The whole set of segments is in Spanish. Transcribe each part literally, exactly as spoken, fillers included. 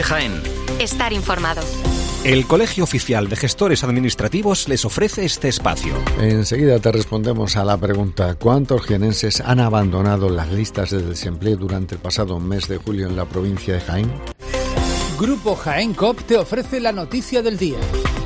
Jaén. Estar informado. El Colegio Oficial de Gestores Administrativos les ofrece este espacio. Enseguida te respondemos a la pregunta: ¿cuántos jienenses han abandonado las listas de desempleo durante el pasado mes de julio en la provincia de Jaén? Grupo Jaén Coop te ofrece la noticia del día.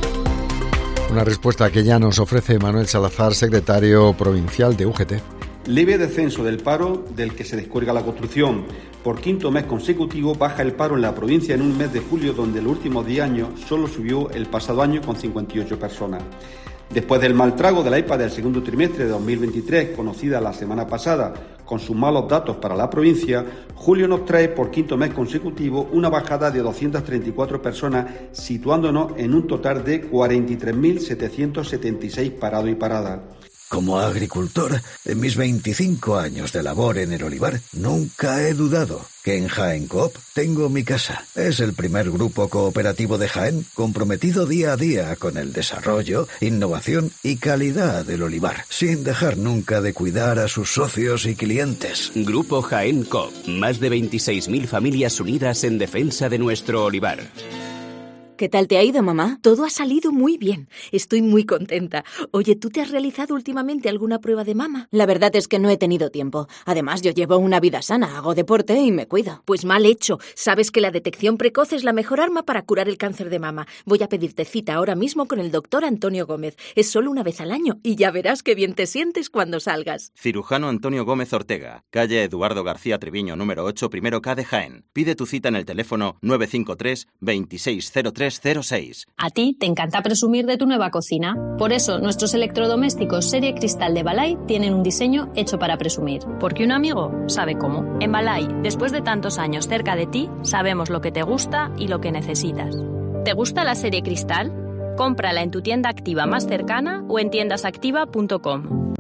Una respuesta que ya nos ofrece Manuel Salazar, secretario provincial de U G T. Leve descenso del paro del que se descuelga la construcción. Por quinto mes consecutivo baja el paro en la provincia en un mes de julio donde en los últimos diez años solo subió el pasado año con cincuenta y ocho personas. Después del mal trago de la E P A del segundo trimestre de dos mil veintitrés, conocida la semana pasada, con sus malos datos para la provincia, julio nos trae por quinto mes consecutivo una bajada de doscientas treinta y cuatro personas, situándonos en un total de cuarenta y tres mil setecientos setenta y seis parados y paradas. Como agricultor, en mis veinticinco años de labor en el olivar, nunca he dudado que en Jaén Coop tengo mi casa. Es el primer grupo cooperativo de Jaén comprometido día a día con el desarrollo, innovación y calidad del olivar, sin dejar nunca de cuidar a sus socios y clientes. Grupo Jaén Coop, más de veintiséis mil familias unidas en defensa de nuestro olivar. ¿Qué tal te ha ido, mamá? Todo ha salido muy bien. Estoy muy contenta. Oye, ¿tú te has realizado últimamente alguna prueba de mama? La verdad es que no he tenido tiempo. Además, yo llevo una vida sana, hago deporte y me cuido. Pues mal hecho. Sabes que la detección precoz es la mejor arma para curar el cáncer de mama. Voy a pedirte cita ahora mismo con el doctor Antonio Gómez. Es solo una vez al año y ya verás qué bien te sientes cuando salgas. Cirujano Antonio Gómez Ortega, calle Eduardo García Treviño, número ocho, primero K de Jaén. Pide tu cita en el teléfono nueve cinco tres, veintiséis cero tres cero seis. A ti te encanta presumir de tu nueva cocina. Por eso, nuestros electrodomésticos serie Cristal de Balay tienen un diseño hecho para presumir. Porque un amigo sabe cómo. En Balay, después de tantos años cerca de ti, sabemos lo que te gusta y lo que necesitas. ¿Te gusta la serie Cristal? Cómprala en tu tienda Activa más cercana o en tiendas activa punto com.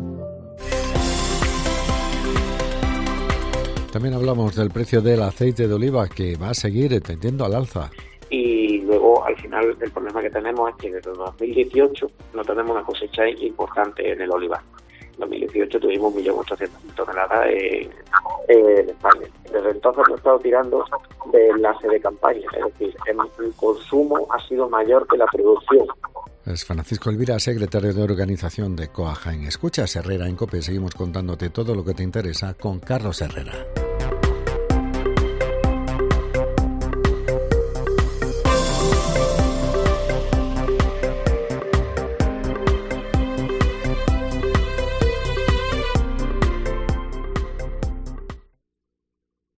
También hablamos del precio del aceite de oliva, que va a seguir tendiendo al alza. Y luego, al final, el problema que tenemos es que desde dos mil dieciocho no tenemos una cosecha importante en el olivar. En dos mil dieciocho tuvimos un millón ochocientas mil toneladas en, en España. Desde entonces hemos estado tirando de enlace de campaña, es decir, el, el consumo ha sido mayor que la producción. Es Francisco Elvira, secretario de organización de C O A Jaén. Escuchas Herrera en COPE. Seguimos contándote todo lo que te interesa con Carlos Herrera.